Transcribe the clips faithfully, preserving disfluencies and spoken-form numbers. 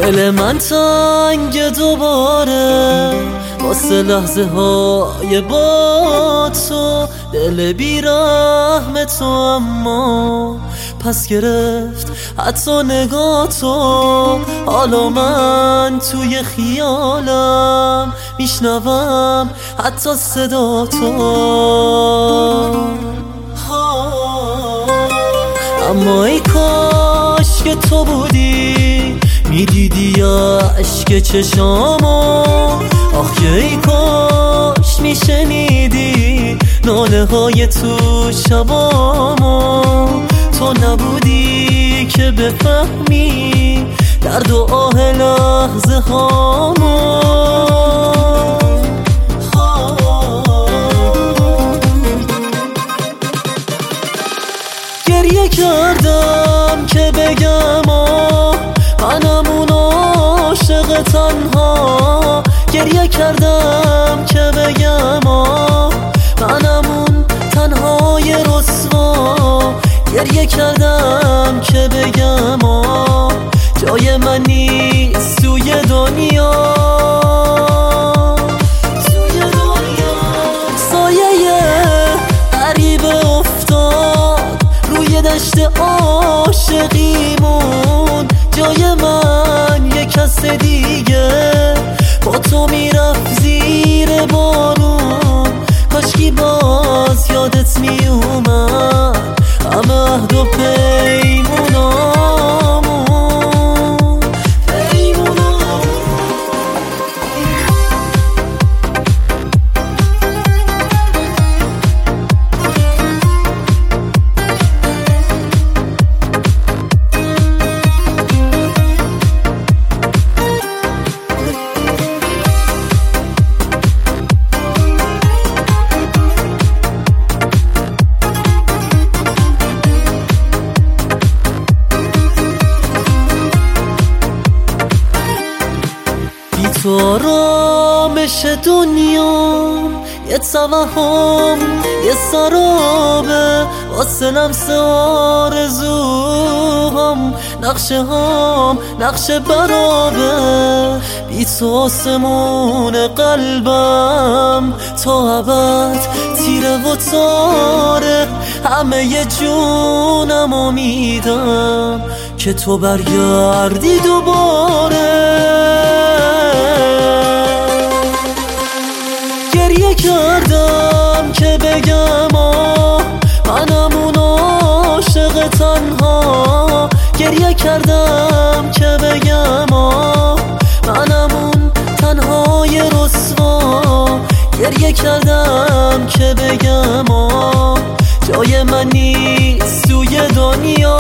دل من تنگ دوباره واسه لحظه های با تو، دل بیرحم تو اما پس گرفت حتی نگاه تو. حالا من توی خیالم میشنوم حتی صدا تو، اما ای کاش که تو بودی میدیدی اشک چشامو. آخ ای کاش میشنیدی ناله های تو شبامو. تو نبودی که بفهمی درد و آه لحظه هامو. گریه کردم که بگم آه منم اون عاشق تنها. گریه کردم که بگم آه منم اون تنهای رسوا. گریه کردم که بگم آه جای من نیست توی دنیا. توی دنیا سایه غریبه افتاد روی دشت عاشقیمون. جای من یک کس دیگه با تو میرفت زیر بارون. کاشکی باز یادت میومد همه عهد و پیمونامون پیمونامون. تو آرامش دنیا یه توهم یه سرابه واسه لمس آرزوهام. نقشه هام نقشه برابه بی تو آسمون قلبم تا ابد تیره و تاره. همه ی جونم میدم که تو برگردی دوباره. گریه کردم که بگم آه منم اون عاشق تنها. گریه کردم که بگم آه منم اون تنهای رسوا. گریه کردم که بگم آه جای من نیست توی دنیا.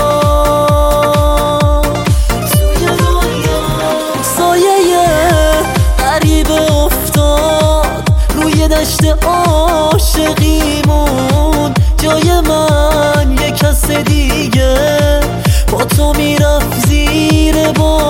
توی دنیا سایه غریبه افتاد روی دشت عاشقیمون. جای من یک کس دیگه با تو میرفت زیر بار.